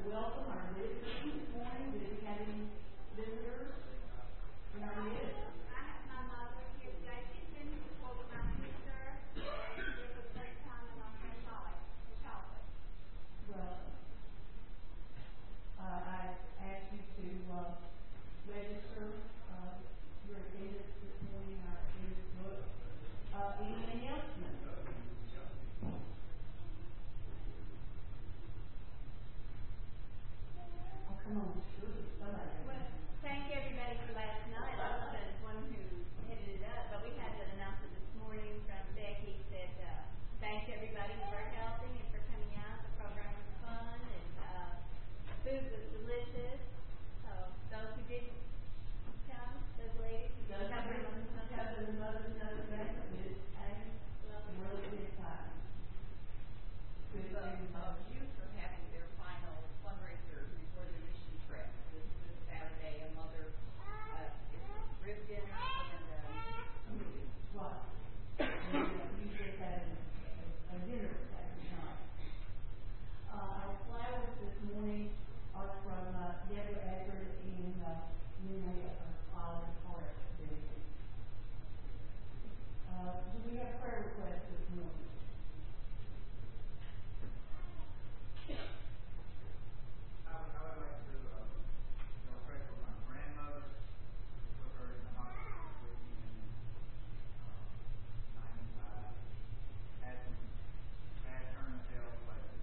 welcome our visitors this morning. Did we have any visitors in our midst? I have my mother here today. She's been here before with my sister. And it was the first time in my friend Charlotte. Welcome. I ask you to register your attendance this morning in our attendance book. Any announcements? Oh, come on, sure. Somebody. Well, thank everybody for last night. I was the one who headed it up, but we had an announcement this morning from Becky that thanks everybody for helping and for coming out. The program was fun and food was delicious. So those who didn't come, those ladies, Tell the mothers know that it's really good time. Good thing. Youth are having their final fundraiser before the mission trip this Saturday. A mother it's rib dinner and Right. You just had a dinner Saturday night. Our flowers this morning are from Deborah Eckert and Renee Olive Forest Division. Do we have prayer requests this morning? I would like to pray for my grandmother. Put her in the hospital with me in 95. Had some bad turn of health lately.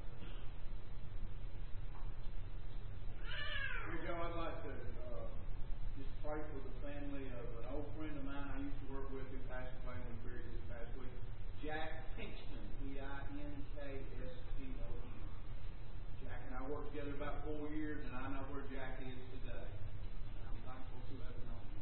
Here, Joe, I'd like to just pray for the family of an old friend of mine I used to work with who passed away when we buried this past week. Jack Pinkston, Pinkston. Jack and I worked together about 4 years, and I know where Jack is today. And I'm thankful to have known him.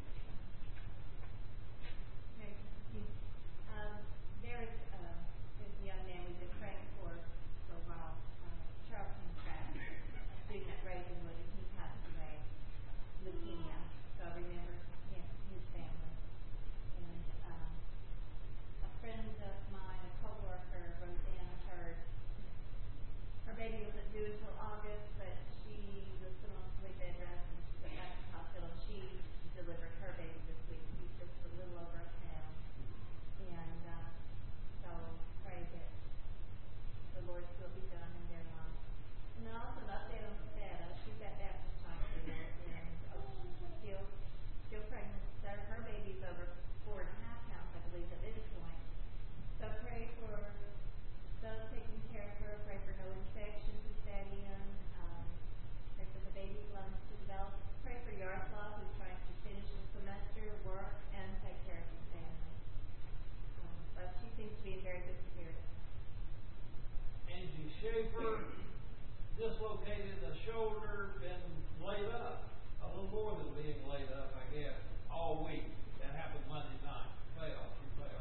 Okay. There is a young man we've been praying for a while, Charlton Pratt, student at Ravenwood, and he passed away, leukemia. So remember his family. And a friend of mine, a co-worker, Rosanna Hurd, her baby wasn't due until August, but she was still on sleep bed rest, and she went back to the hospital. She delivered her baby this week. He's just a little over a pound. And so pray that the Lord's will be done in their lives. And then also an update on Savannah. She's at Baptist Hospital, and she's still pregnant. So her baby's over 4.5 pounds, I believe, at this point. So pray for those taking care of her. Pray for no infections with that in. Pray for the baby's lungs to develop. Pray for Yaroslav, who's trying to finish the semester, work, and take care of his family. But she seems to be in very good spirits. Angie Schaefer dislocated the shoulder, been laid up. A little more than being laid up, I guess, all week. That happened Monday night. She fell.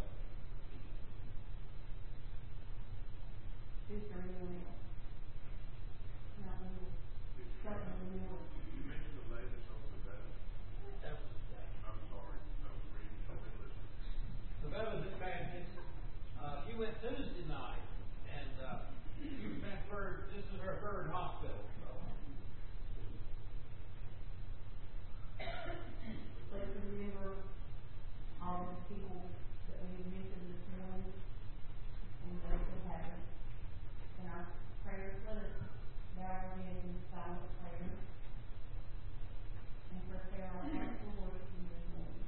Sister Emily. Not Emily. Something Emily. You mentioned the latest on Savannah. That was I'm sorry. I was reading something listening. Savetta's at Baptist. She went Tuesday night, and she was transferred. This is her third hospital. So. Let's remember all the people that we mentioned this morning and those that haven't. In our prayers, let us bow our heads in silent prayer and prepare our hearts for worship this morning.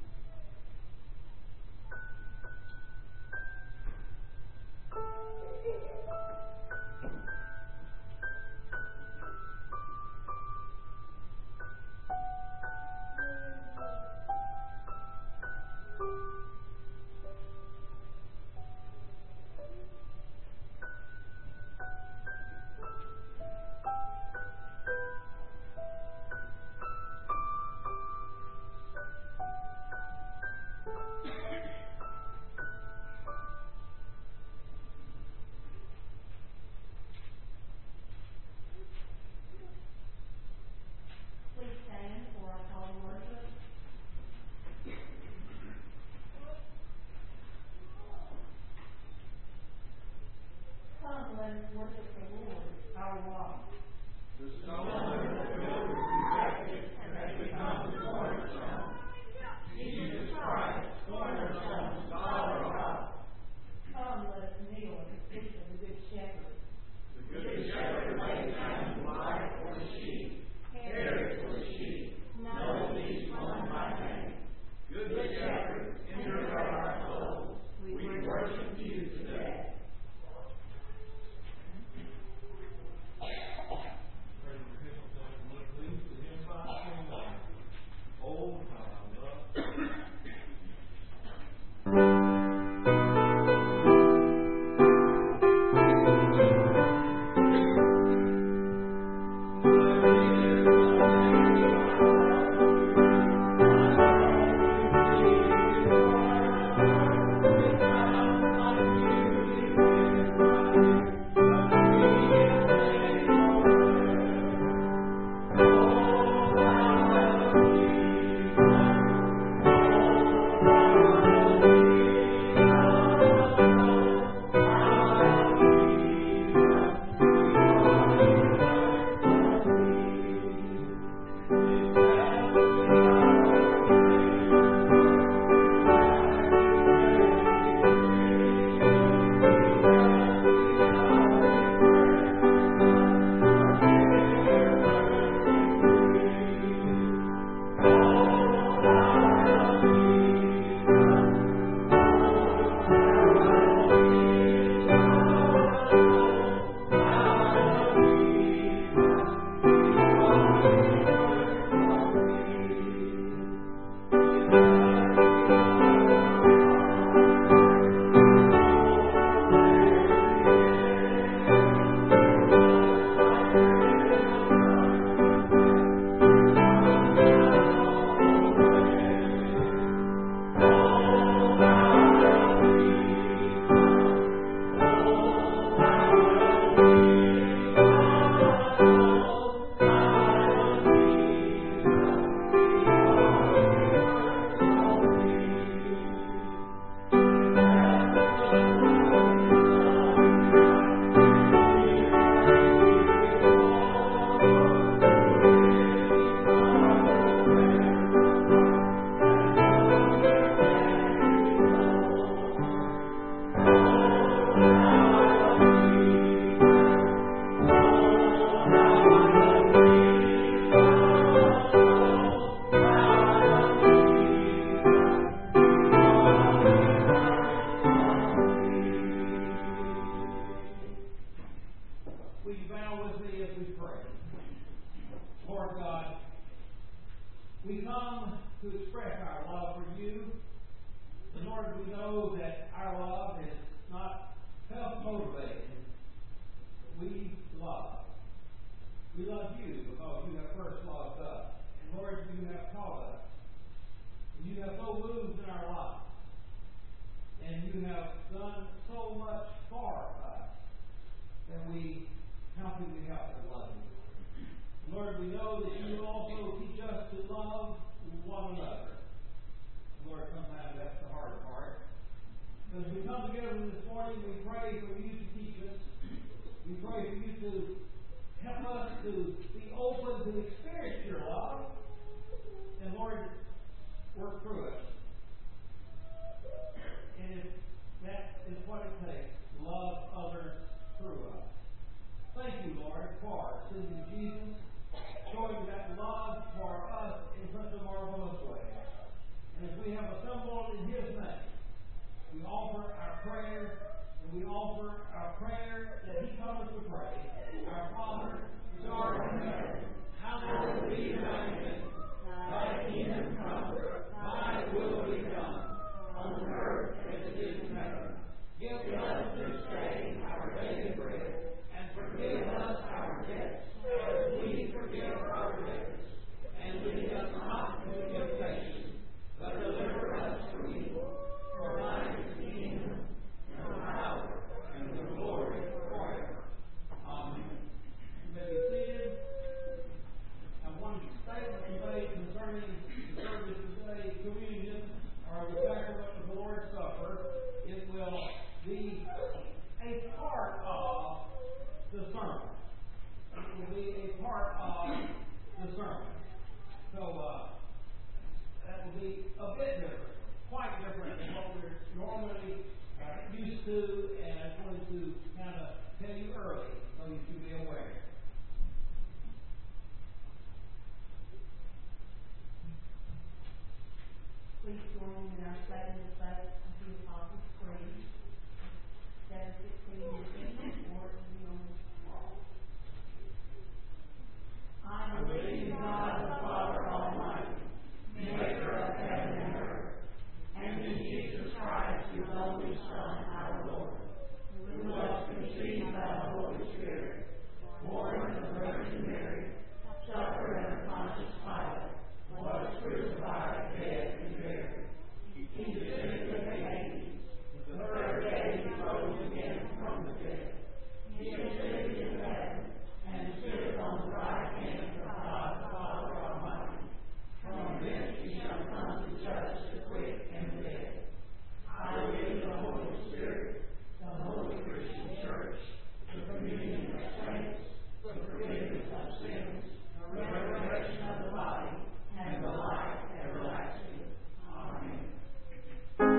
will you bow with me as we pray? Lord God, we come to express our love for you. And Lord, we know that our love is not self-motivated. We love. We love you because you have first loved us. And Lord, you have taught us. And you have so moved in our lives. And you have done so much for us that how can we help but love you? And Lord, we know that you also teach us to love one another. Lord, sometimes that's the hard part. But as we come together this morning, we pray for you to teach us. We pray for you to help us to be open to experience your love. And Lord, work through us. And if that is what it takes, love others through us. Thank you, Lord, for sending Jesus, showing that love for us in such a marvelous way. And as we have assembled in His name, we offer our prayer, and we offer our prayer that He comes to pray. Our Father, which art in heaven, hallowed be thy name. Thy kingdom come, thy will be done, on earth as it is in heaven. Give us this day our daily bread, and forgive us our debts, as we forgive our debtors. And lead us not into temptation, but deliver us from evil. For thine is the kingdom, and the power, and the glory forever. Amen. You may be seated. And one statement today concerning the service today, communion, or the sacrament of the Lord's Supper, it will be a part of the sermon. It will be a part of the sermon. So that will be a bit different, quite different than what we're normally used to, and I wanted to kind of tell you early so you should be aware. Please join me in our statement of faith of the Apostles' Creed. 7:16 in the hymn, or it will be on the wall. I believe in God the Father Almighty, maker of heaven and earth, and in Jesus Christ, His only Son, our Lord, who was conceived by the Holy Spirit, born of the Virgin Mary, suffered under Pontius Pilate, was crucified, dead, and buried. He descended to Hades. The third day He rose again from the dead. He ascended into heaven, and sitteth on the right hand of God the Father Almighty. From thence He shall come to judge the quick and the dead. I believe in the Holy Spirit, the Holy Christian Church, the communion of saints, the forgiveness of sins, the resurrection of the body, and the life everlasting. Amen.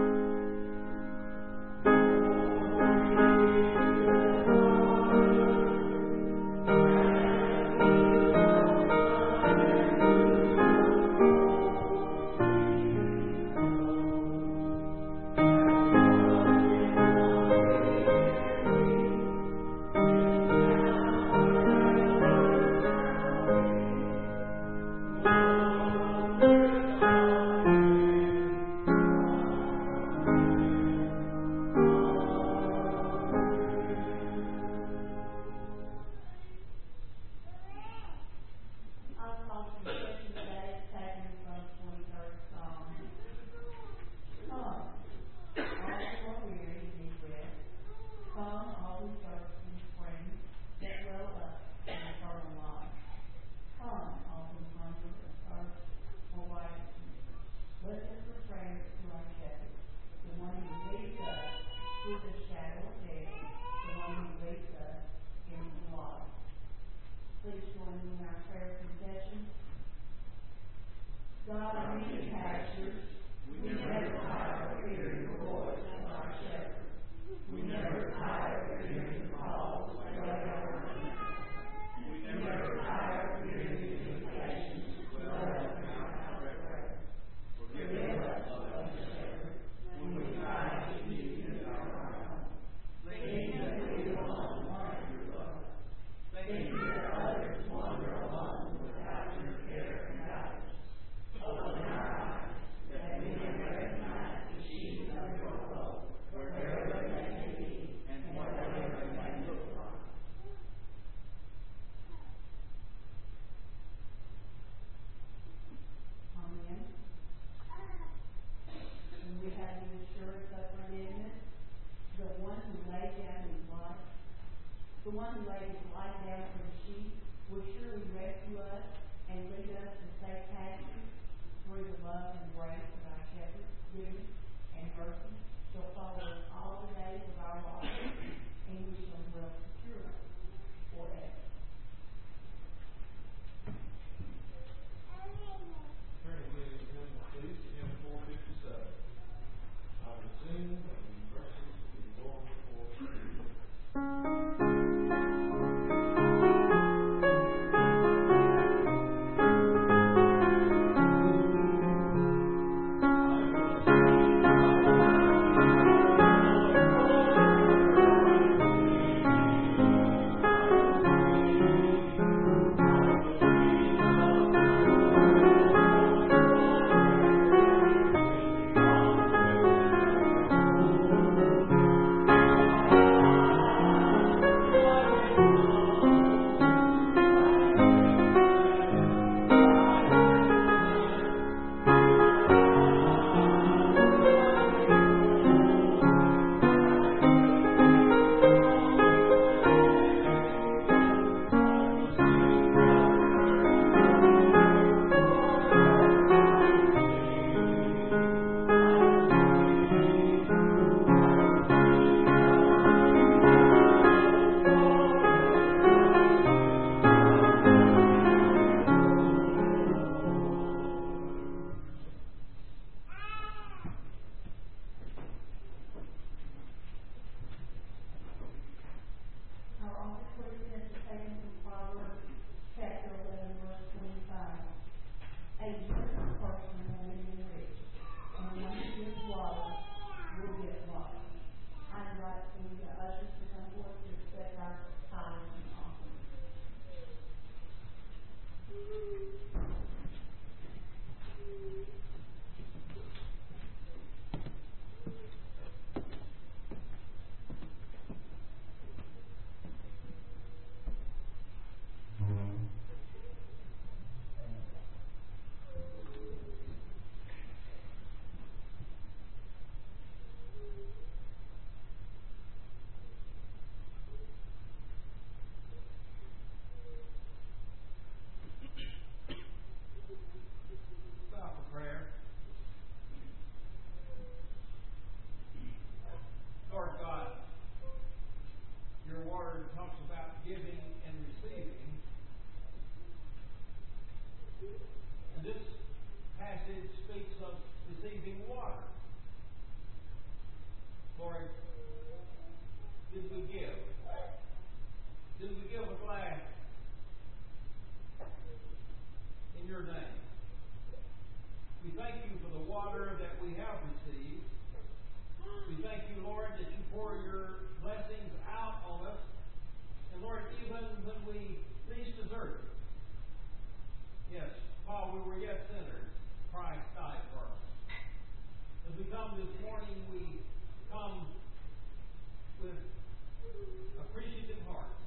pour your blessings out on us. And Lord, even when we least deserve it. Yes, while we were yet sinners, Christ died for us. As we come this morning, we come with appreciative hearts,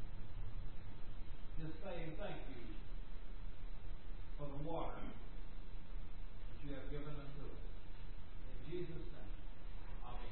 just saying thank you for the water that you have given unto us. In Jesus' name, amen.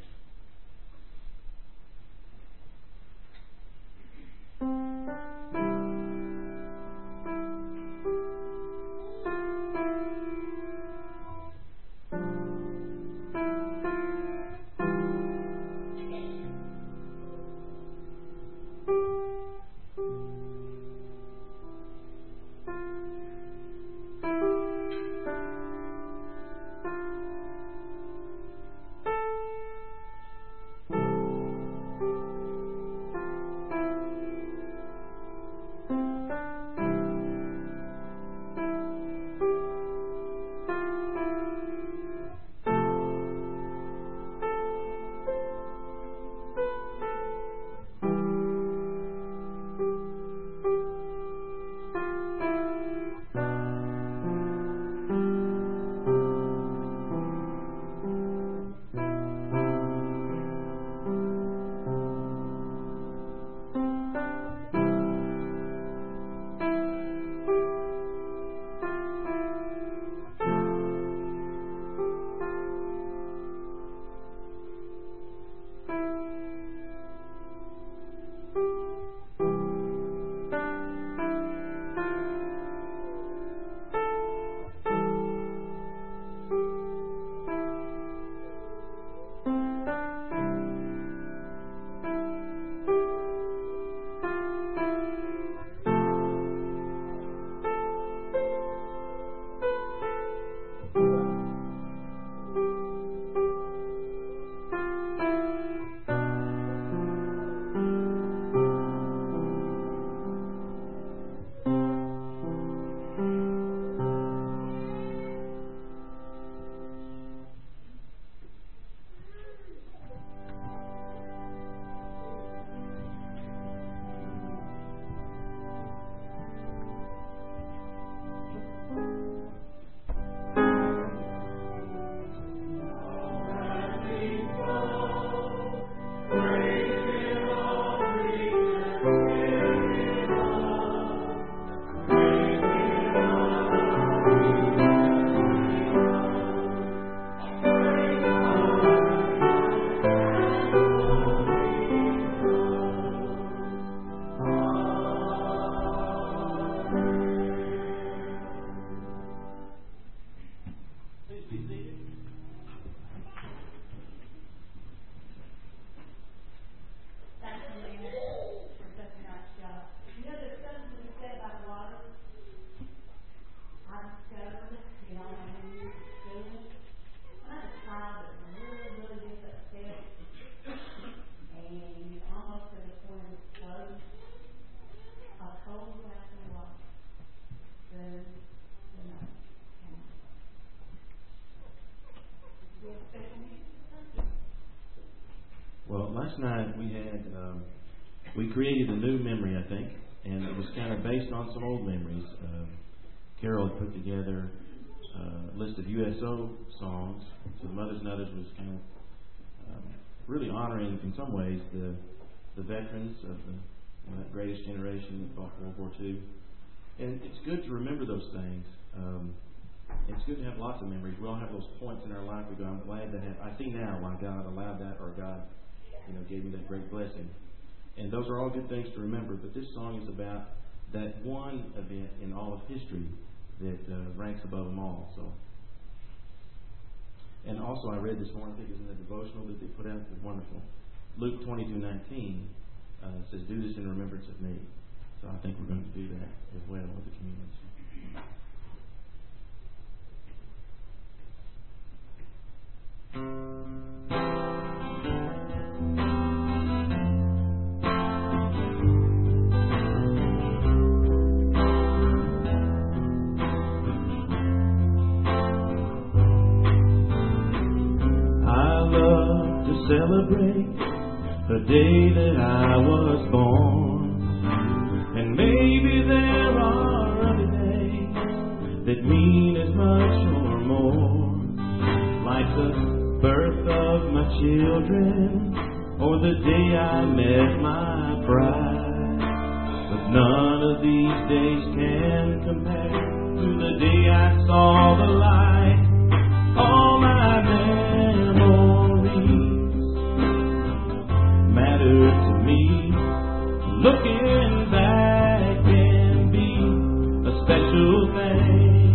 Well, last night we created a new memory, I think, and it was kind of based on some old memories. Carol had put together a list of USO songs. So the Mothers and Others was kind of really honoring, in some ways, the veterans of that greatest generation that fought World War II. And it's good to remember those things. It's good to have lots of memories. We all have those points in our life. We go, I'm glad that I see now why God allowed that, or God, gave me that great blessing. And those are all good things to remember. But this song is about that one event in all of history that ranks above them all. So, and also I read this morning, I think it was in the devotional that they put out. It's wonderful. Luke 22:19 says, "Do this in remembrance of me." So I think we're going to do that as well with the communion. I love to celebrate celebrate the day that I was born. And maybe there are other days that mean as much or more, like the birth of my children or the day I met my bride. But none of these days can compare to the day I saw the light. All my memories matter to me. Looking back can be a special thing.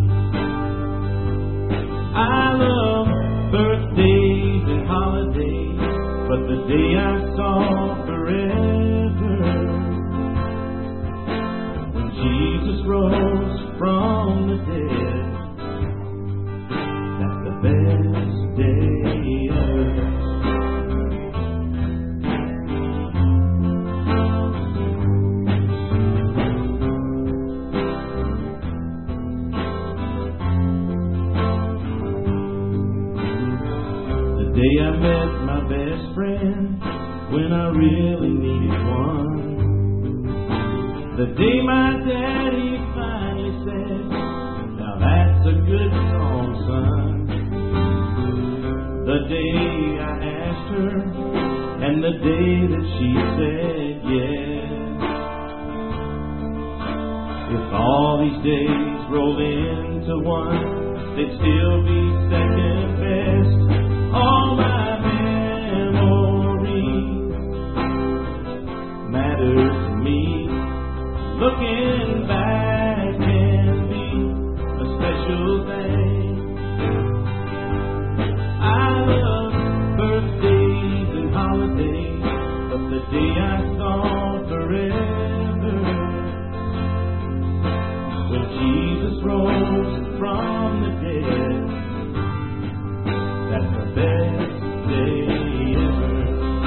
I love birthdays and holidays, but the day I saw forever, when Jesus rose from the dead, that's the best day ever. The day I met my best friend, when I really needed one. The day my daddy finally said, now that's a good song, son. The day I asked her, and the day that she said yes. If all these days rolled into one, they'd still be second best. All my memories matter to me. Looking back can be a special thing. I love birthdays and holidays, but the day I saw forever, when Jesus rose from the dead, that's the best day ever.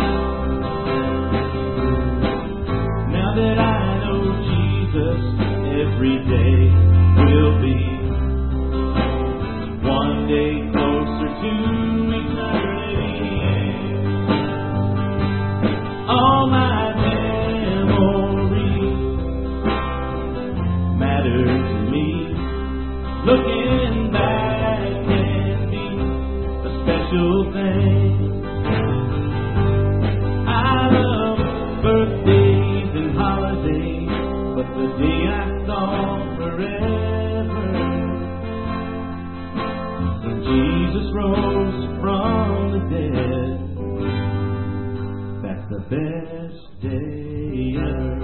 Now that I know Jesus, every day will be one day closer to eternity. All my memories matter to me. Looking back can be a special thing. I love birthdays and holidays, but the day I saw forever, when Jesus rose from the dead, that's the best day ever.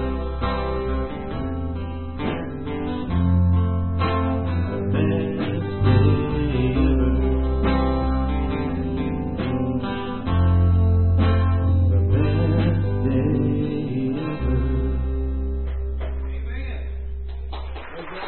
The best day ever. The best day ever. Amen. Praise God.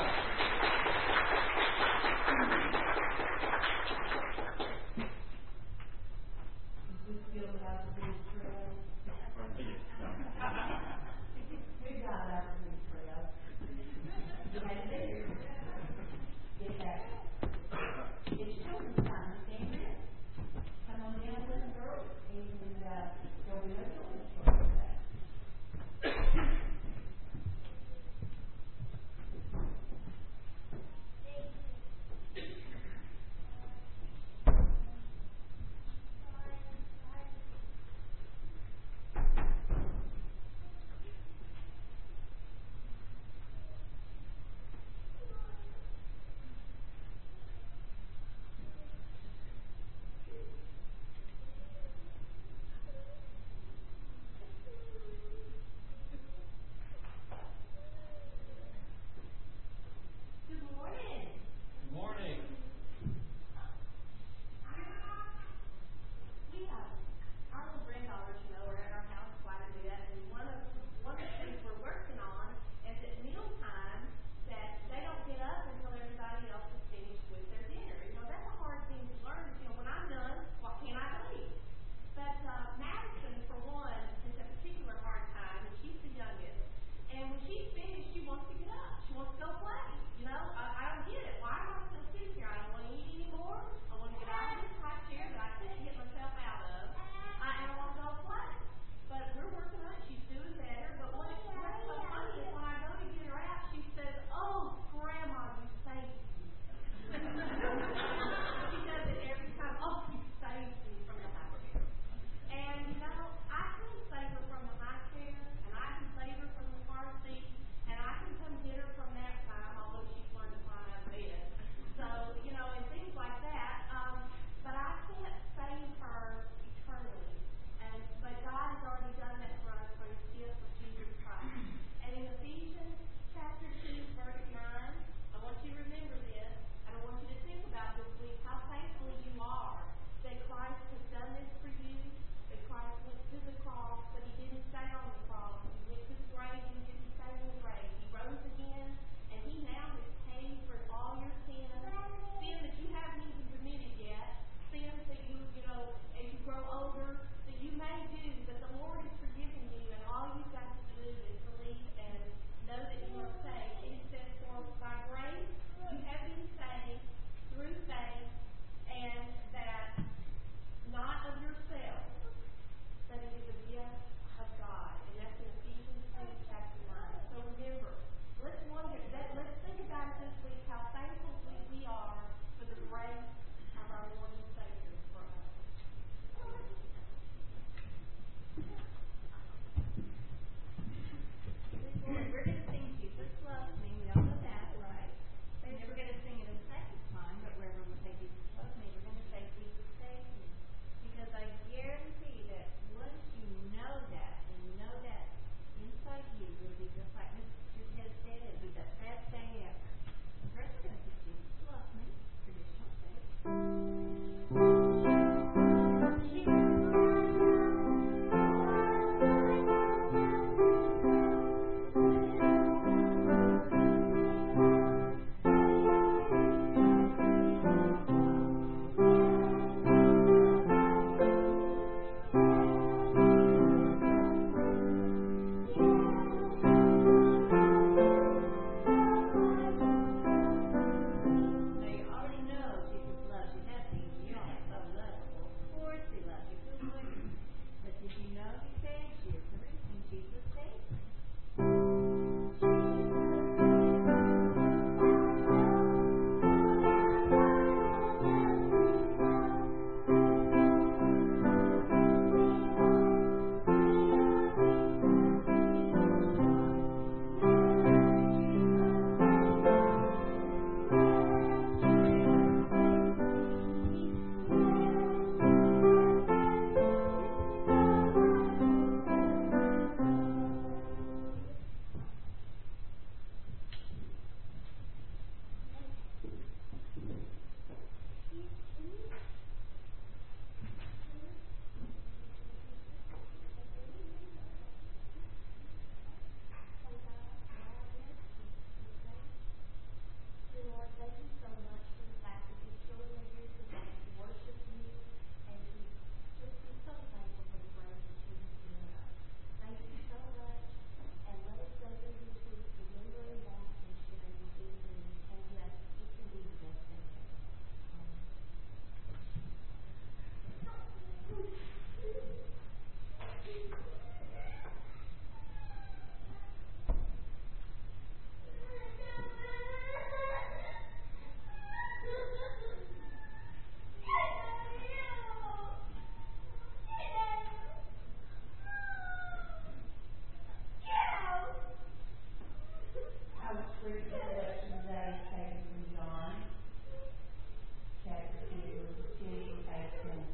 scripture selection today is taken from John, chapter 2, verses 10 through 18.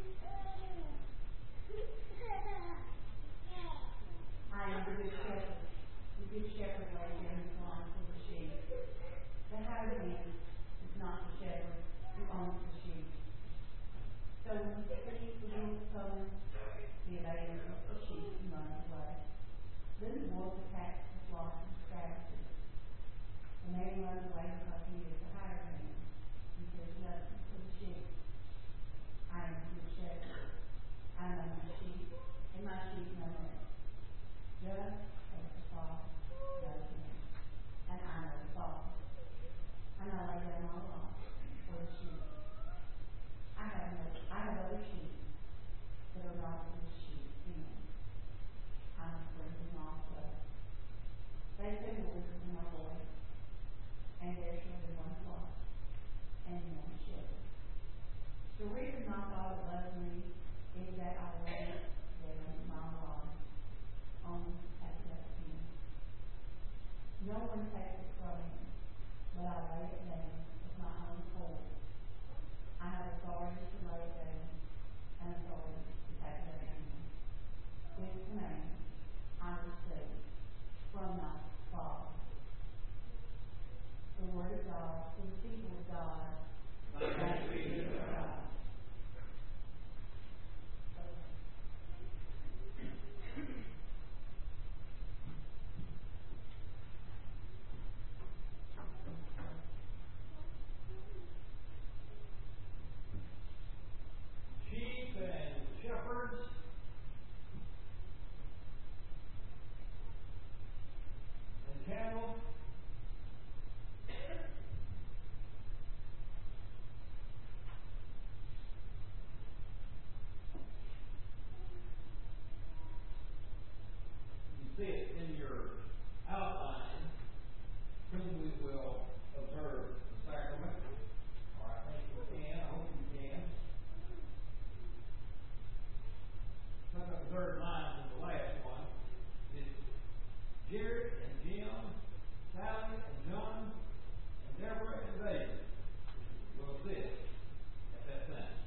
I am the good shepherd. The good shepherd lays down his life for the sheep. The hired man is not the shepherd who owns the sheep. So when he sees the wolf coming, he abandons the sheep and runs away. Then the wolf attacks the flock and scatters it. The man runs away because he is the hired man. He cares nothing for the sheep. I am the good shepherd. I know my sheep, and my sheep know me. Just as the Father knows me, and I know the Father. And I lay down my life for the sheep. I have other sheep that are not the sheep in. I must bring them also. They too will listen to my voice, and there shall be one flock and one shepherd. The reason my Father loves me is that I lay down my life on at the him. No one takes it from me, but I lay it down of my own accord. I have authority to lay it down and authority to take it up again. This command I received from my Father. The Word of God for the people of God. Thanks be to God. Sheep and shepherds and cattle. You see it in your outline. Soon we will observe the sacrament. Or I think we can. I hope you can. Look at the third line in the last one. It's Jared and Jim, Sally and John, and Deborah and David will sit at that time.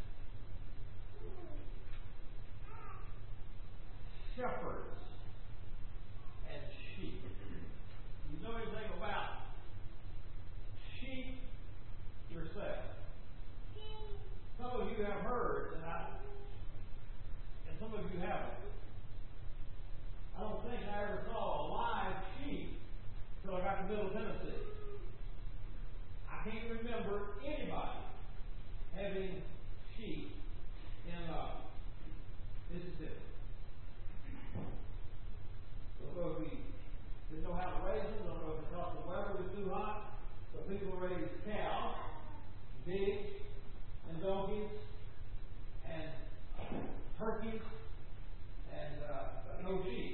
Shepherds and sheep. You know anything about sheep yourself? Some of you have heard, and some of you haven't. I don't think I ever saw a live sheep until I got to Middle Tennessee. I can't remember anybody having sheep in Mississippi. Don't know if we didn't know how to raise them, don't know if it's because the weather was too hot, so people raised cows, pigs, and donkeys, and turkeys, and no sheep.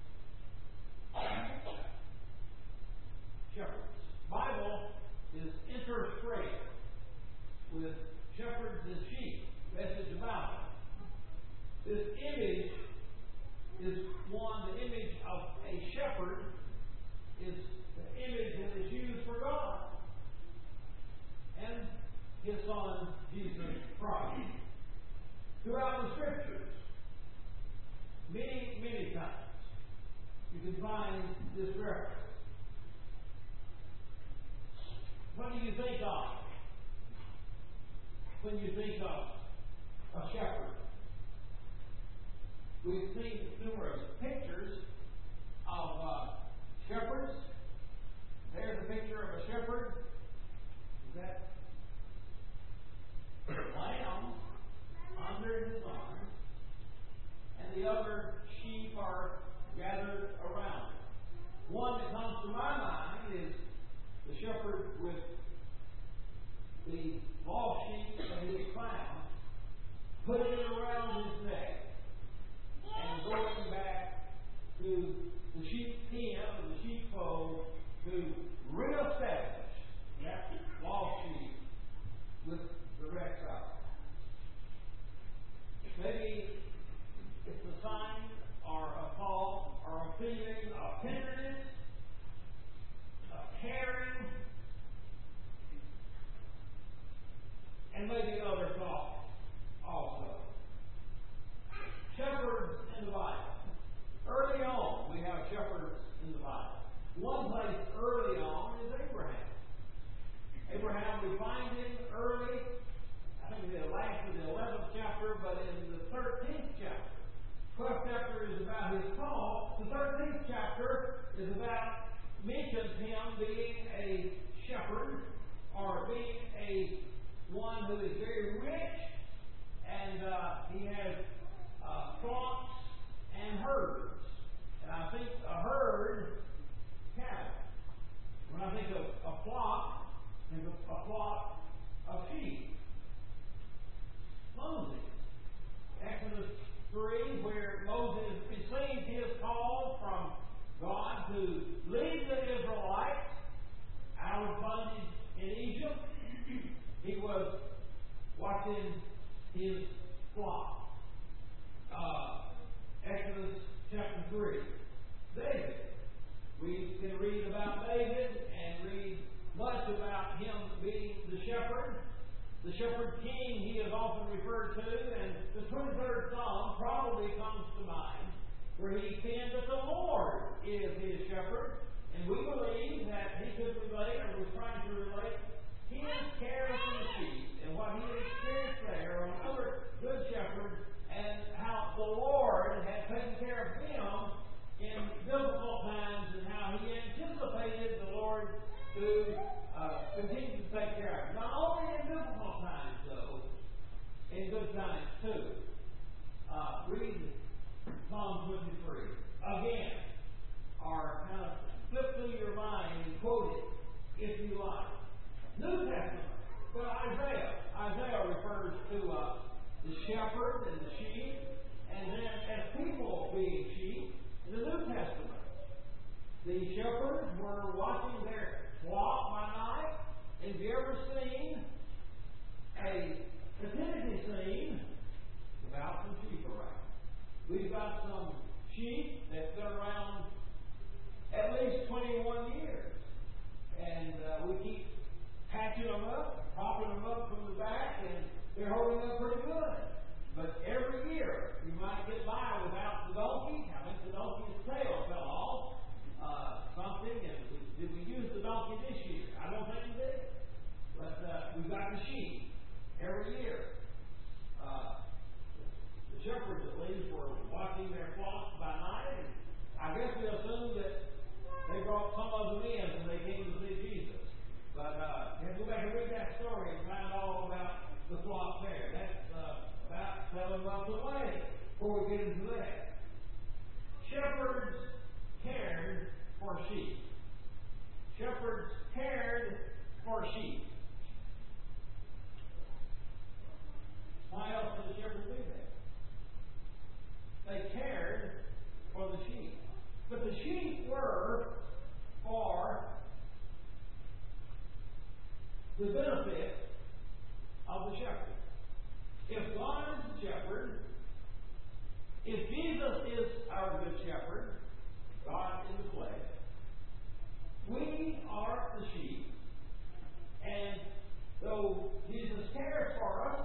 Shepherds. Bible is interspersed with shepherds and sheep. Message about it. This image is the image of a shepherd is the image that is used for God and His Son, Jesus Christ. Throughout the Scriptures, many, many times, you can find this reference. What do you think of when you think of a shepherd? We've seen numerous pictures of shepherds. There's a picture of a shepherd. Is that lamb under his arm, and the other sheep are gathered around it. One that comes to my mind is the shepherd with the lost sheep that he found, putting it around his neck, and going back to the sheep pen or the sheepfold to reestablish that lost sheep with the rest of it. Maybe it's a sign or a call or a feeling of tenderness, of care early on is Abraham. Abraham, we find him early, I think the last of the 11th chapter, but in the 13th chapter. 12th chapter is about his call. The 13th chapter is about, mentions him being a shepherd, or being a one who is very rich, and he has flocks and herds. And I think a herd, cattle. When I think of a flock, there's a flock of sheep. Moses. Exodus 3, where Moses received his call from God to lead the Israelites out of bondage in Egypt. He was watching his flock. Exodus chapter 3. David. We can read about David and read much about him being the shepherd. The shepherd king he is often referred to, and the 23rd Psalm probably comes to mind, where he penned that the Lord is his shepherd, and we believe that he could relate, or was trying to relate, his care for the sheep, and what he had experienced there on other good shepherds, and how the Lord had taken care of him in difficult times, and how he anticipated the Lord to continue to take care of him. Not only in difficult times, though, in good times, too. Read Psalm 23. Again, or kind of flip through your mind and quote it, if you like. New Testament. Well, Isaiah. Isaiah refers to the shepherd and the sheep, and then as people being sheep in the New Testament. The shepherds were watching their flock by night. Have you ever seen a nativity scene without some sheep around? We've got some sheep that's been around at least 21 years. And we keep patching them up, propping them up from the back, and they're holding up pretty good. But every year, you might get by without the donkey. I think the donkey's tail fell off. Something, and did we use the donkey this year? I don't think we did. But we've got the sheep every year. The shepherds, at least, were watching their flocks by night, and I guess we assume that they brought some of them in when they came to see Jesus. But you have to go back and read that story and find all about the flock there. That's about 7 months away before we get into that. Shepherds cared for sheep. Shepherds cared for sheep. Why else did the shepherds do that? They cared for the sheep. But the sheep were for the benefit of the shepherd. If God is the shepherd, if Jesus is our good shepherd, God in the flesh, we are the sheep, and though Jesus cares for us,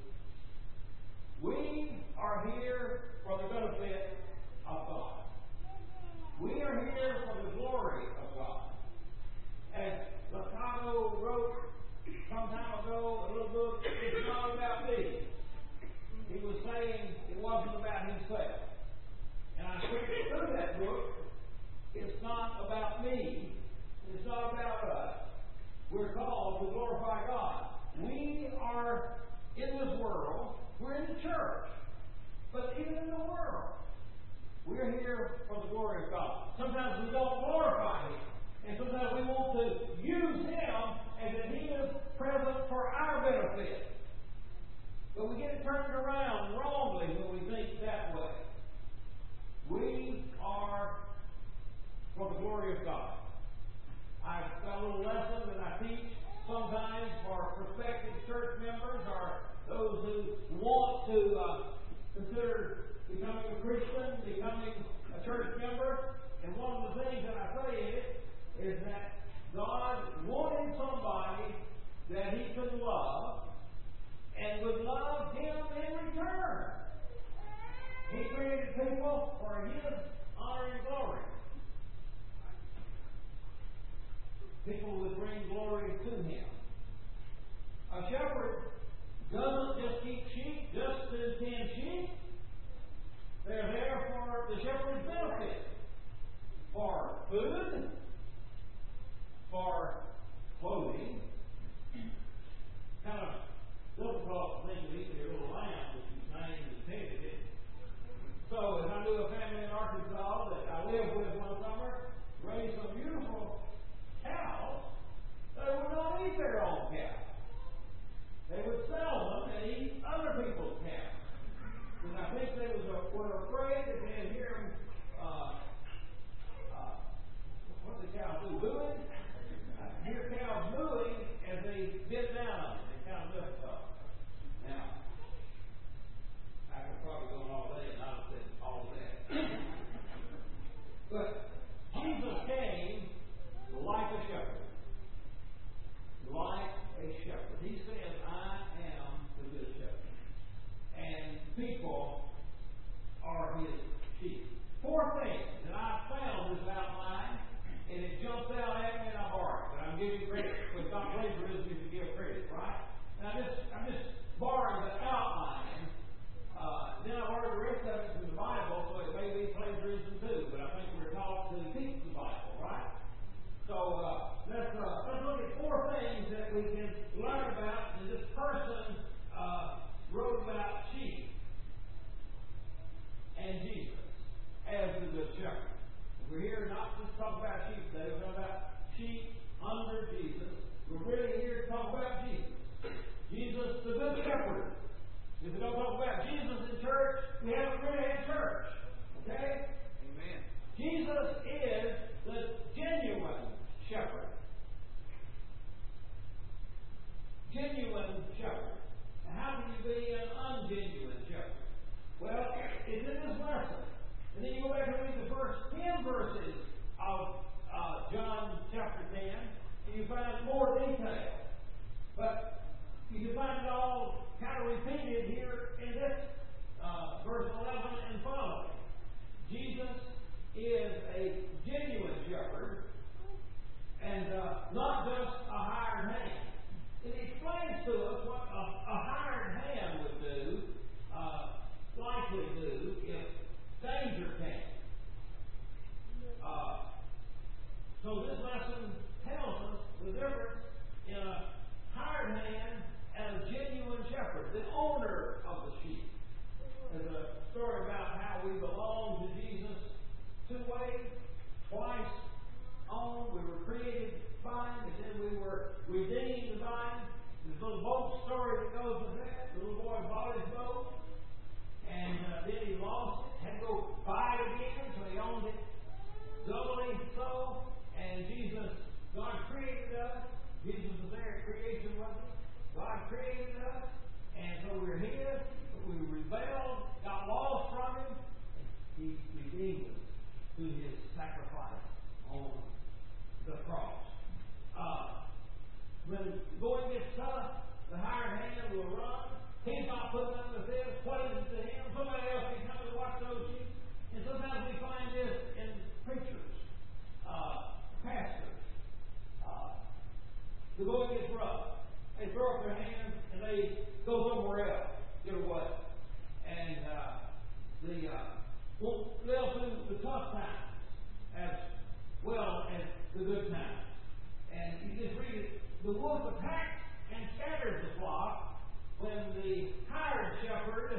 we are here for the benefit of God. We are here for the glory of God. As Lucado wrote some time ago, a little book, It's Not About Me. He was saying it wasn't about himself. And I took through that book. It's not about me. It's not about us. We're called to glorify God. We are in this world. We're in the church. But even in the world, we're here for the glory of God. Sometimes we don't glorify Him. And sometimes we want to use Him as if He is present for our benefit. But we get it turned around wrongly when we think that way. We are for the glory of God. I've got a little lesson that I teach sometimes for prospective church members or those who want to consider becoming a Christian, becoming a church member. And one of the things that I say in it is that God wanted somebody that He could love and would love Him in return. He created people for His honor and glory. people would bring glory to him. A shepherd doesn't just keep sheep just to tend sheep. They're there for the shepherd's benefit. For food, for clothing. Kind of difficult to think of eating your little lamb, which is named and tended it. So, if I knew a family in Arkansas that I lived with one summer, raised some beautiful cows, they would not eat their own cows. They would sell them and eat other people's cows. And I think they were afraid that they'd hear them, what the cows do, mooing? Hear cows mooing as they get down on them. It's kind of difficult. Now, I could probably go on all day and not have said all that. But Jesus came like a shepherd. Like a shepherd. He said, I am the good shepherd. And people are his sheep. 4 things that I found this outline, and it jumped out at me and I borrowed it. I'm giving credit. With not plagiarism, you give credit, right? And I'm just borrowing the outline. Then I borrowed the rest of it from the Bible, so it may be plagiarism too. But I think we're taught to teach the Bible, right? So let's look at 4 things that we can learn about. And this person wrote about sheep and Jesus as the good shepherd. We're here not just to talk about sheep today. We're talking about sheep under Jesus. We're really here to talk about Jesus. Jesus, the good shepherd. If we don't talk about Jesus in church, we haven't really had church. Okay? Amen. Jesus is the genuine shepherd. Genuine shepherd. Now, how can you be an ungenuine shepherd? Well, it's in this lesson. And then you go back and read the first 10 verses of John chapter 10, and you find more detail. But you can find it all kind of repeated here in this verse 11 and following. Jesus is a genuine shepherd and not just a hired hand. It explains to us what a hired hand would do, likely do, if danger came. So this lesson tells us the difference in a hired hand and a genuine shepherd, the owner of the sheep. There's a story about how we belong to Jesus 2 ways. Twice owned, we were created by Him, and then we were redeemed by Him. There's a little boat story that goes with that. The little boy bought his boat, and then he lost it, had to go buy it again, so he owned it doubly so. And Jesus, God created us. Jesus was there at creation, wasn't He? God created us, and so we're His. We rebelled, got lost from Him, and He redeemed us through His sacrifice on the cross. When going gets tough, the hired hand will run. He's not putting up with this, praising to Him. Somebody else can come and watch those sheep. And sometimes we find this in preachers, pastors. The going gets rough. They throw up their hands and they go somewhere else, get away. And won't live through the tough times as well as the good times. And you just read it. The wolf attacks and scatters the flock when the hired shepherd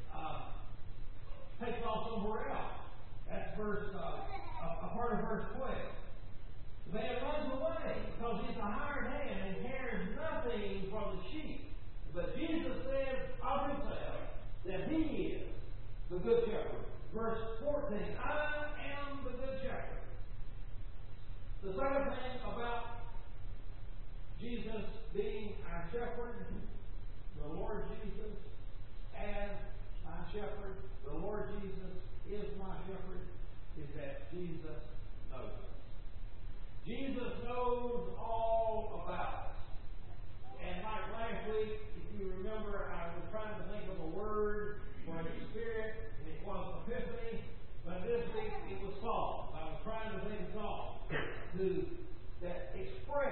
takes off somewhere else. That's a part of verse 12. The man runs away because he's a hired hand and cares nothing for the sheep. But Jesus says of Himself that He is the good shepherd. Verse 14, I am the good shepherd. The second thing about Jesus being our shepherd, the Lord Jesus as my shepherd, the Lord Jesus is my shepherd, is that Jesus knows us. Jesus knows all about us. And like last week, if you remember, I was trying to think of a word for the Spirit, and it was Epiphany, but this week it was Psalms. I was trying to think of Psalms that express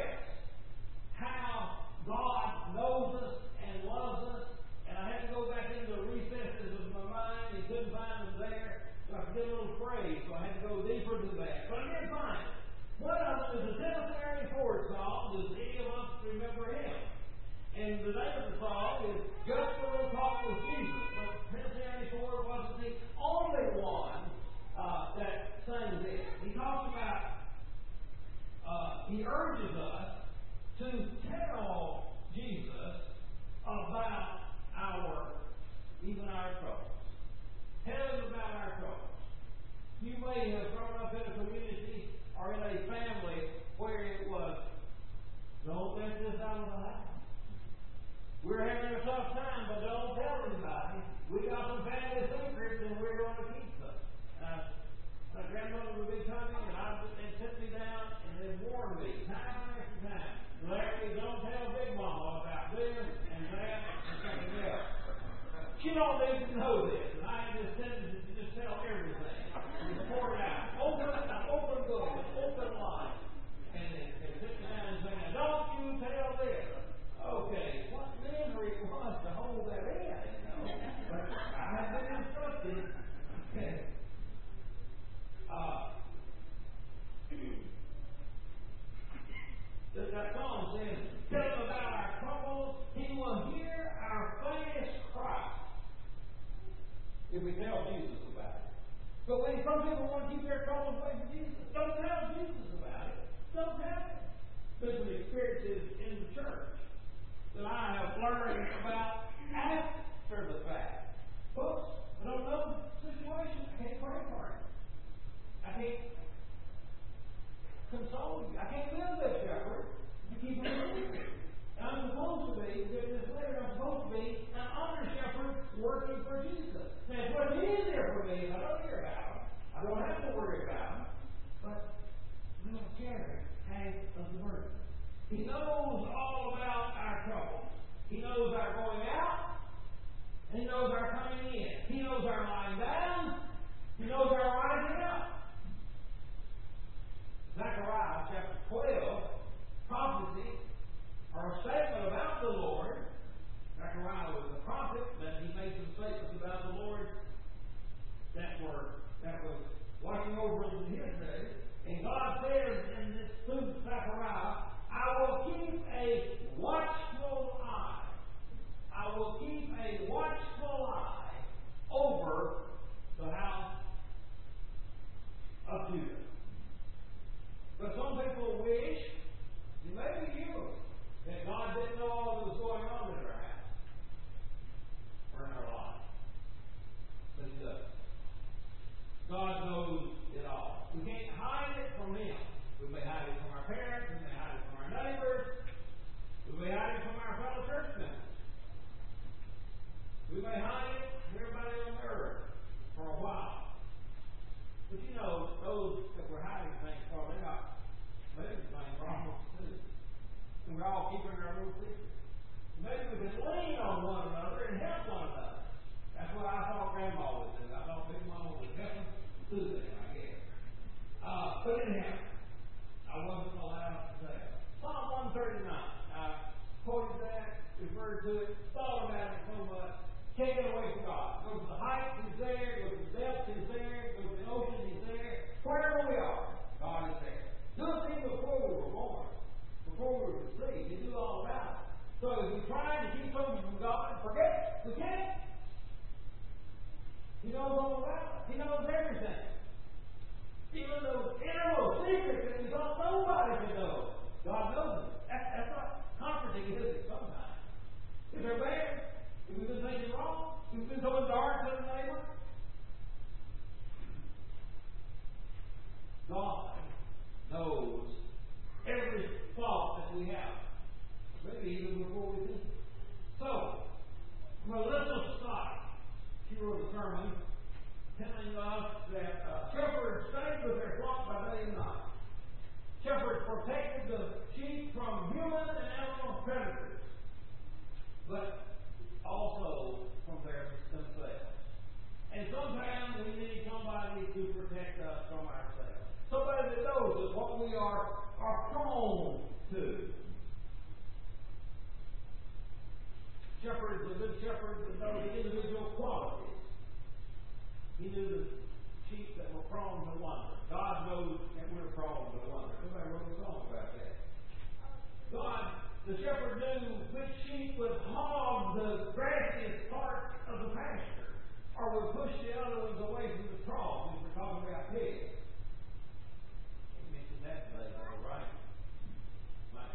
us to tell Jesus about even our troubles. Tell him about our troubles. You may have grown up in a community or in a family where it was, don't let this out of the house. We're having a tough time, but don't tell anybody. We got some family secrets and we're going to keep them. My grandmother would be coming and sit me down and then warn me time after time. Larry, don't tell Big Mama about this and that and something else. She don't need to know this. And I had this tendency to just tell everything. Just pour it out. Open book, open line. And they sit me down and say, now don't you tell this. Okay, what memory it was to hold that in, But I have been instructed. Okay. That song says, tell him about our troubles. He will hear our faintest cry if we tell Jesus about it. But when some people want to keep their troubles away from Jesus, don't tell Jesus about it. Don't tell him. There's some experiences in the church that I have learned about after the fact. Folks, I don't know the situation. I can't pray for it. I can't console you. I can't live this shepherd to keep him moving. I'm supposed to be, in this letter, I'm supposed to be an under shepherd working for Jesus. Now, it's much easier for me if I don't hear about him. I don't have to worry about him. But we don't carry half of the burden. He knows all about our troubles. He knows our going out. And he knows our coming in. He knows our lying down. He knows our rising up. Zechariah chapter 12, prophecy, or a statement about the Lord. Zechariah was a prophet, but he made some statements about the Lord that was watching over us in his day. And God says in this through Zechariah, I will keep a watchful eye. I will keep a watchful eye over the house of Judah. But some people wish, and maybe you, that God didn't know all that was going on in our house or in our life. But He does. God knows it all. We can't hide it from Him. We may hide it from our parents, we may hide it from our neighbors, we may hide it from our fellow church members. We may hide it from everybody on the earth for a while. But you know, those that we're hiding things from, they're not living things from us too. And we're all keeping our little secrets. Maybe we can lean on one another and help one another. That's what I thought Grandma would do. I thought Big Mama would help us do that, I guess. But anyhow, I wasn't allowed to say it. Psalm 139. I quoted that, referred to it, thought about it so much. Can't get away from God. Go to the heights, He's there. Go to the depths, He's there. Go to the ocean, He's there. Wherever we are, God is there. Do it even before we were born, before we were conceived. He knew all about it. So if we try to keep something from God, forget it. We can't. He knows all about it. He knows everything. Even those innermost secrets that we thought nobody could know, God knows them. That's not comforting, is it, sometimes? If they're bad, if we've been thinking wrong, if we've been going dark to the neighbor, God knows every thought that we have. Maybe even before we think it. So, Melissa Scott, she wrote a sermon telling us that shepherds stayed with their flock by day and night. Shepherds protected the sheep from human and animal predators, but also from themselves. And sometimes we need somebody to protect us from ourselves. Somebody that knows that what we are prone to. Shepherds, a good shepherd would know the individual qualities. He knew the sheep that were prone to wander. God knows that we're prone to wander. Somebody wrote a song about that. God, the shepherd knew which sheep would hog the grassiest part of the pasture or would push the other ones away from the trough, if we're talking about pigs. He mentioned that today, all right? Might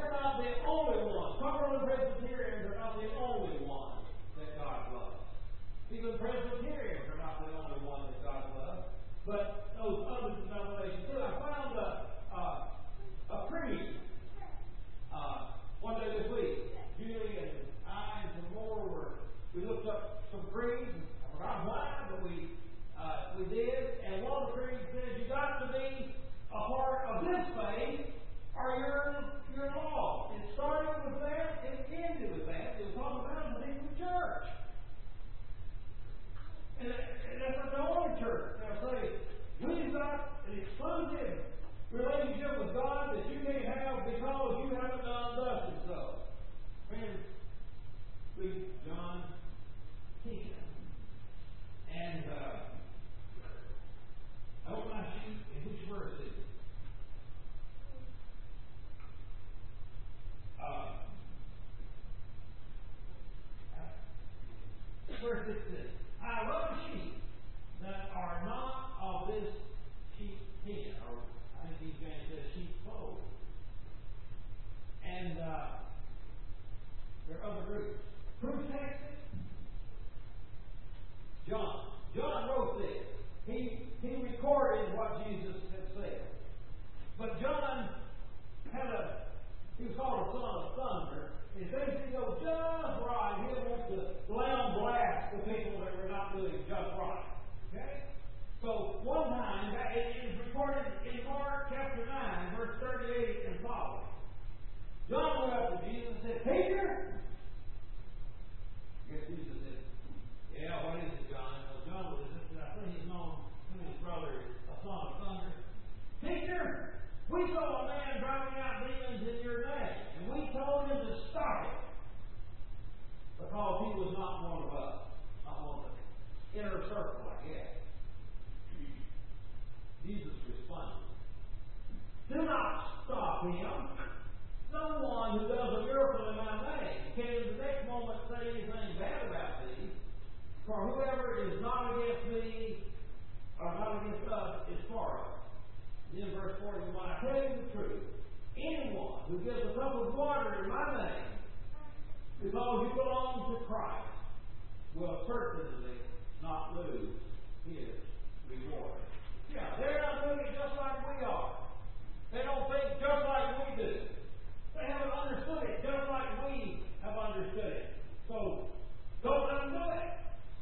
we're not the only ones. Cumberland Presbyterians are not the only ones that God loves. Even Presbyterians are not the only ones that God loves. But those other denominations too. I found a creed one day this week. Julie and I and some more we looked up some creeds. I forgot why, but we did. And one of the creeds says you got to be a part of this faith or you're lost. It started with that, it ended with that. It was talking about the people of church. And that's not the only church. Now say, we've got an exclusive relationship with God that you can't have because you haven't done thus and so. Friends, read John 10. And I hope my sheet in which verse is it? Verse 6 says, I love sheep that are not of this sheep pen, or I think King James says sheepfold. And there are other groups. Who texts it? John. John wrote this. He recorded what Jesus had said. But John he was called a son of thunder. And things he goes just right. He wants to slam blast the people that were not doing just right. Okay? So one time, it is recorded in Mark chapter 9, verse 38 and following. John went up to Jesus and said, Peter? I guess Jesus said, yeah, what is it, John? Well, John was, I think he's known to his brother, a son of thunder. Teacher, we saw a man driving out demons in your name, and we told him to stop it because he was not one of us, not one of the inner circle, I guess. Jesus responded, do not stop him. No one who does a miracle in my name can in the next moment say anything bad about thee, for whoever is not against me or not against us is for us. In verse 41, I tell you the truth. Anyone who gives a cup of water in my name, because you belong to Christ, will certainly not lose his reward. Yeah, they're not doing it just like we are. They don't think just like we do. They haven't understood it just like we have understood it. So, don't let them do it.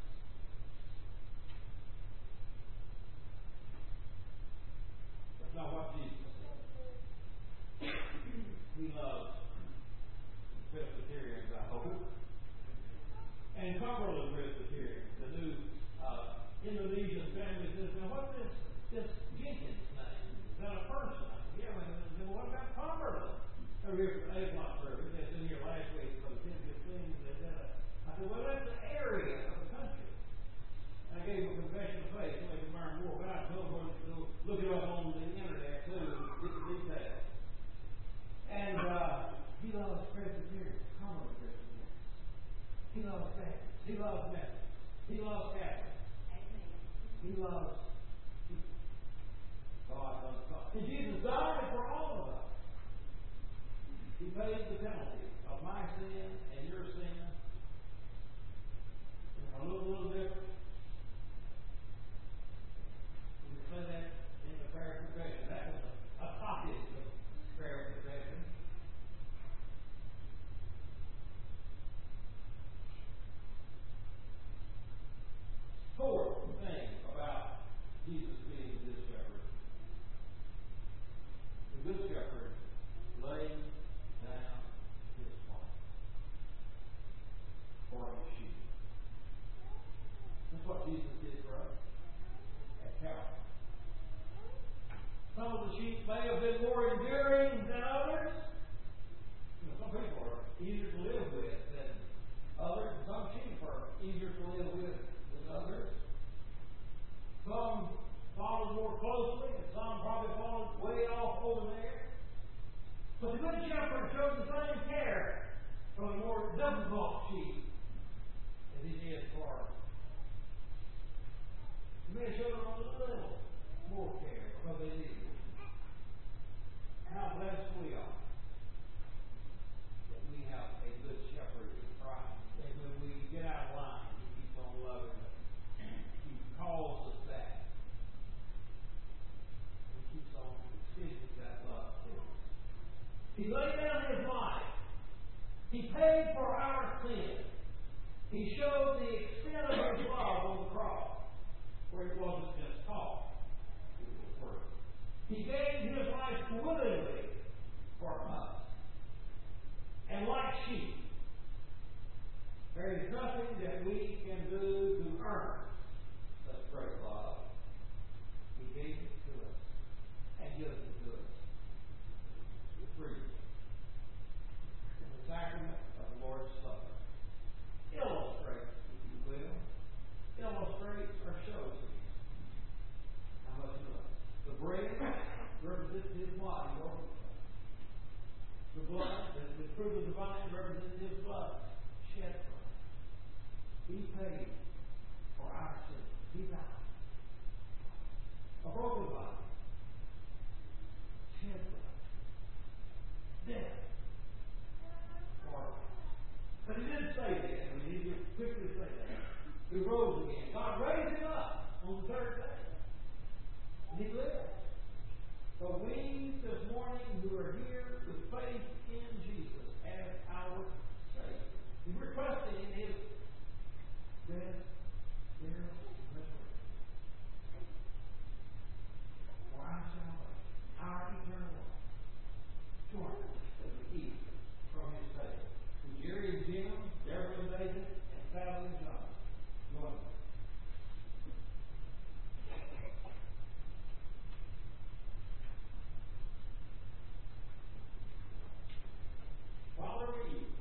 That's not what Jesus said. He loves Presbyterians, I hope. And Cumberland Presbyterians, the new Indonesian family says, now what's this Jenkins name? Is that a person? I said, yeah, well, what about Cumberland? They were here for the 8 o'clock service. They've been here last week for the 10:15. I said, well, that's the area of the country. And I gave him a confession of faith so they can learn more about it. I told him to look it up on the internet too, get the details. And he loves Presbyterians, Cumberland Presbyterians. He loves Baptists. He loves Methodists. He loves Catholics. He loves people. God loves God. And Jesus died for all of us. He paid the penalty of my sin and your sin. A little different. We say that in the prayer of confession. That was a topic of prayer of confession. Fourth thing about Jesus being the Good Shepherd. The Good Shepherd lays down his life for his sheep. That's what Jesus did for us at Calvary. Some of the sheep may have been more enduring than others. Some people are easier to live with than others. Some sheep are easier to live with than others. Some followed more closely, and some probably followed way off over there. But the Good Shepherd showed the same care for the more difficult sheep as he did for us. He may have showed them a little more care because they needed it. How blessed we are paid for our sin. He showed the extent of His love on the cross, where it wasn't just talk, it was work. He gave His life willingly for us. And like sheep, there is nothing that we can do to earn such great love. He gave it to us and gives it to us freely. In the sacrament of the Lord's Supper. Illustrates, if you will, illustrates or shows you how much He loves. The bread represents His body broken for us. The blood, the fruit of the vine, represents His blood shed for us. He paid for our sins. He died. A broken body. Shed blood. Death. For us. But He didn't say that. We need to quickly say that. He rose again. God raised Him up on the third day. And He lived. So we this morning who are here with faith in Jesus as our Savior, we're trusting in His death, burial, and resurrection for our salvation, our eternal life. Join us as we eat from His table. To Jerry and Jim, Deborah and David, and Sally and John, join us. While we eat,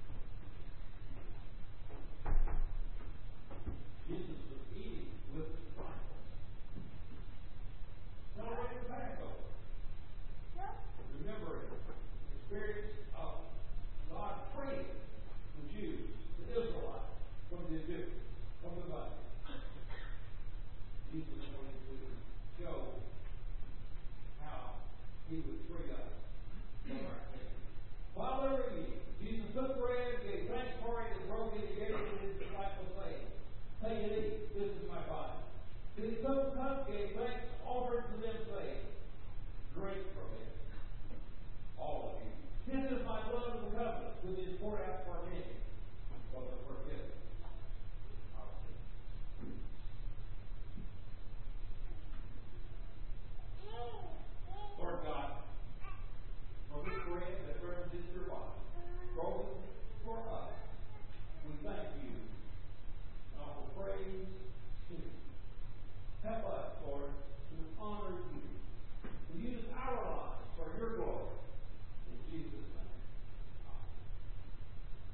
Jesus was eating with His disciples. Celebrating the Passover. Remembering the experience of God freeing the Jews, the Israelites, from the Egyptians, from the bondage. Jesus wanted to show how He would free us from our sin. While they were eating, Jesus took bread, gave thanks for it, and broke it, and gave it to His disciples, saying, "Take and eat, this is my body." Then He took the cup, gave thanks, offered to them, saying, "Drink from it, all of you. This is my blood of the covenant, which is poured out for many for the forgiveness of sins." Lord God, for this bread that represents Your body, broken for us, we thank You and offer praise to You. Help us, Lord, to honor You, to use our lives for Your glory. In Jesus' name. Amen.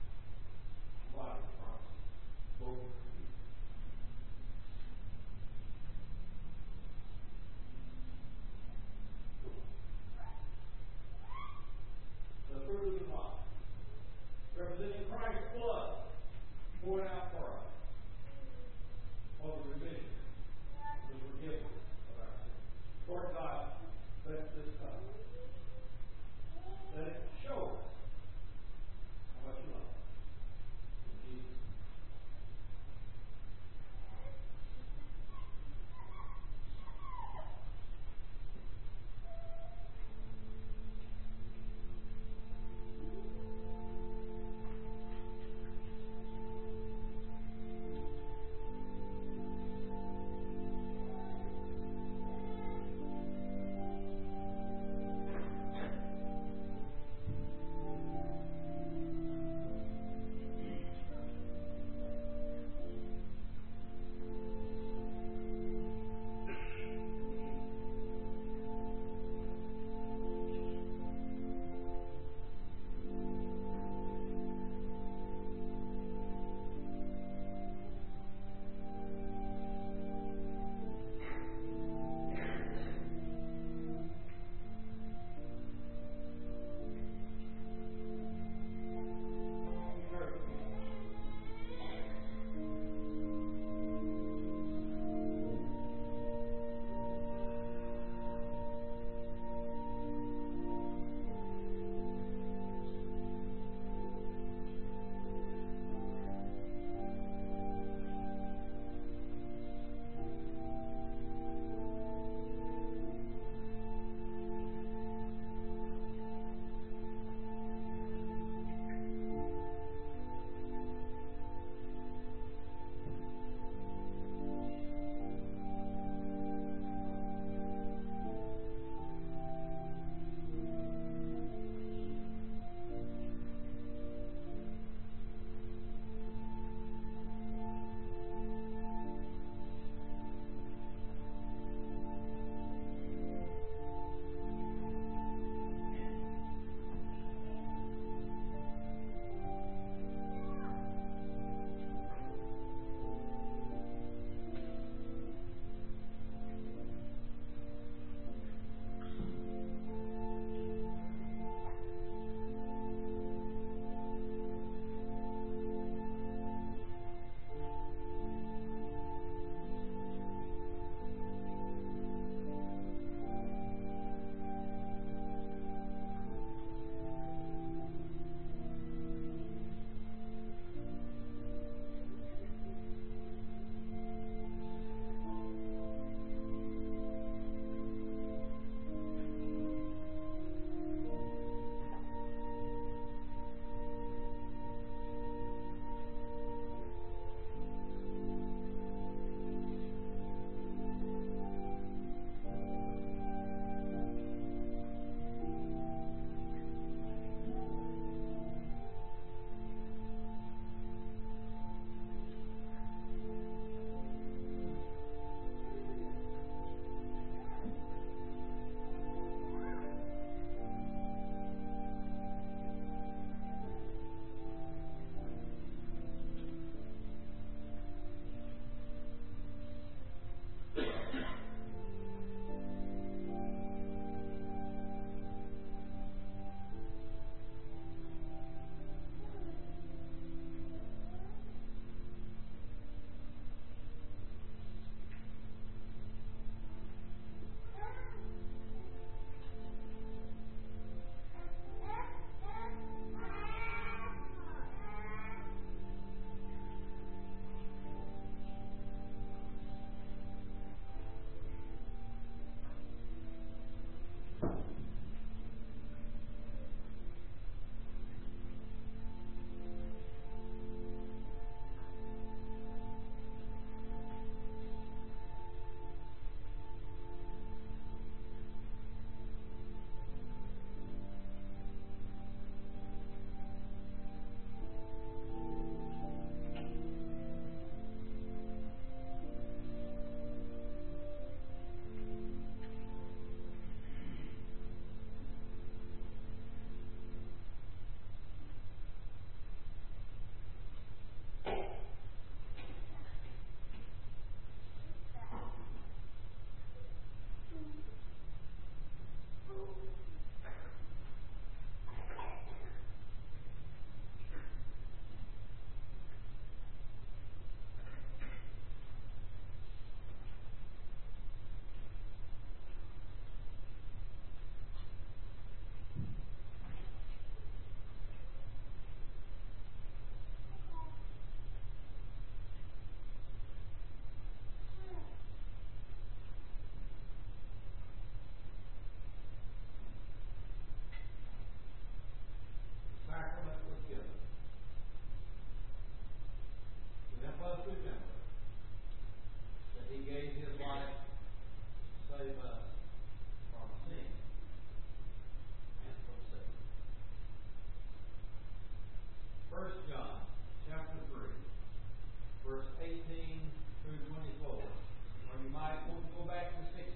like, we'll go back to 16.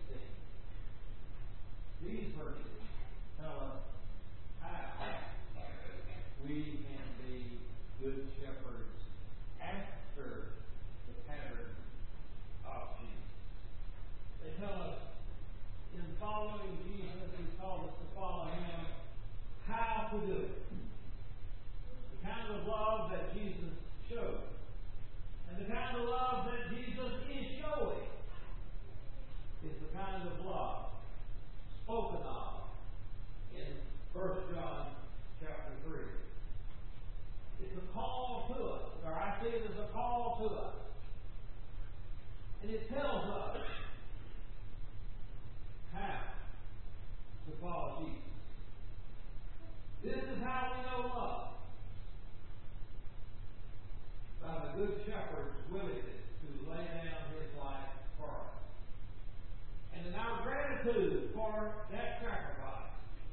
These verses tell us how we can be good shepherds after the pattern of Jesus. They tell us in following Jesus, He called us to follow Him, how to do it. The kind of love that Jesus showed. And the kind of love that Jesus is showing is the kind of love spoken of in 1 John chapter 3. It's a call to us, or I see it as a call to us. And it tells us how to follow Jesus. This is how we know love. By the Good Shepherd's willingness to lay down His life for us. And in our gratitude for that sacrifice,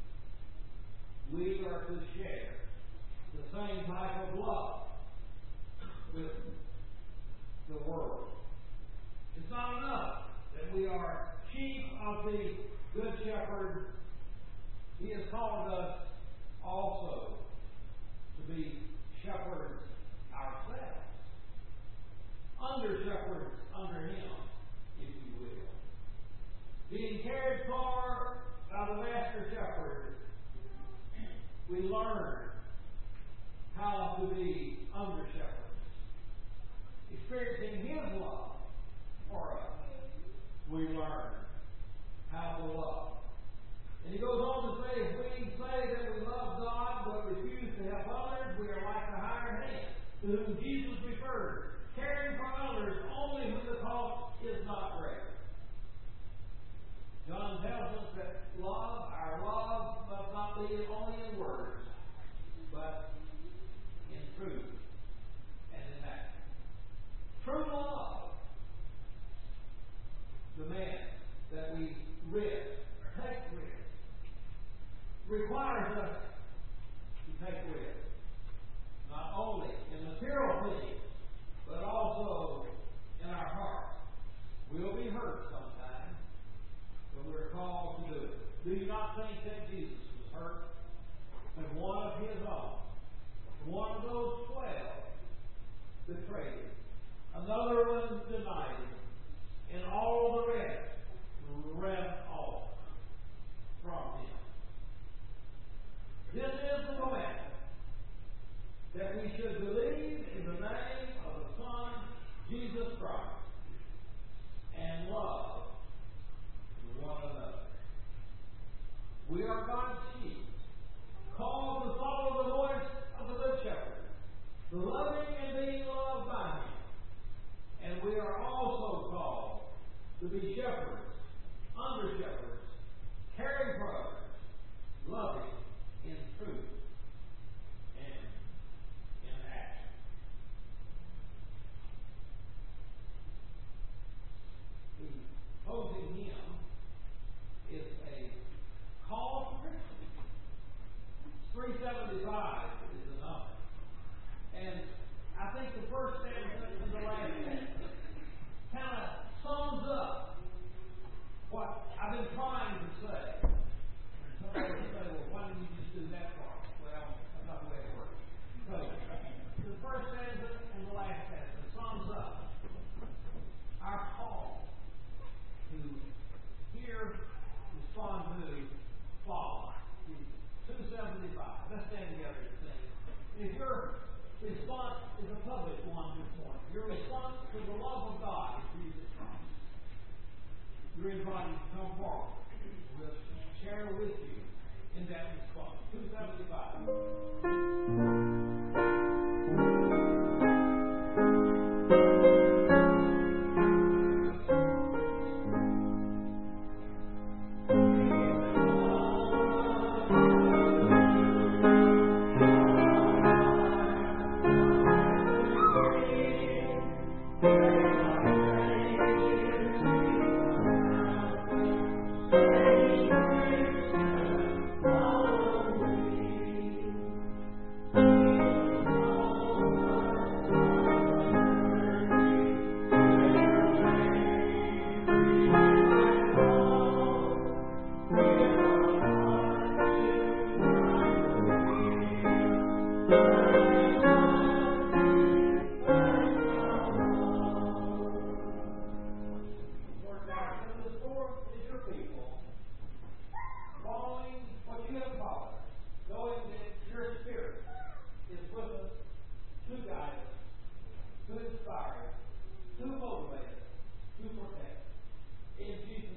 we are to share the same type of love with the world. It's not enough that we are sheep of the Good Shepherd. He has called us also to be shepherds ourselves. Under shepherds under Him, if you will. Being cared for by the Master Shepherd, we learn how to be under shepherds. Experiencing His love for us, we learn how to love. And He goes on to say, if we say that we love God but refuse to help others, we are like the hired hand, to whom Jesus referred, caring for others only when the cost is not great. John tells us that our love must not be only in words, but in truth and in action. True love demands that we take risk, requires us to take risk, not only in material things, but also in our hearts. We'll be hurt sometimes, but we're called to do it. Do you not think that Jesus was hurt when one of His own, one of those 12, betrayed Him? Another one denied Him, and all the rest ran off from Him. This is the commandment, that we should believe in the name of the Son, Jesus Christ, and love one another. We are God's sheep, called to follow the voice of the Good Shepherd, loving and being loved by Him. And we are also called to be shepherds, under shepherds, caring for others, loving in truth and in action. The closing hymn is a call to Christians. 375 is the number. And I think the first stanza and the last stanza kind of sums up what I've been trying to say. And somebody will say, well, why didn't you just do that part? Well, that's not the way it works. So, the first stanza and the last stanza sums up our call to hear, respond to, follow. 275. Let's stand together and sing. If your response is a public one this morning, your response to the love of God is Jesus Christ, you're invited to come forward. We'll share with you in that response. 275. Thank you. to inspire us, to motivate us, to protect us. In Jesus'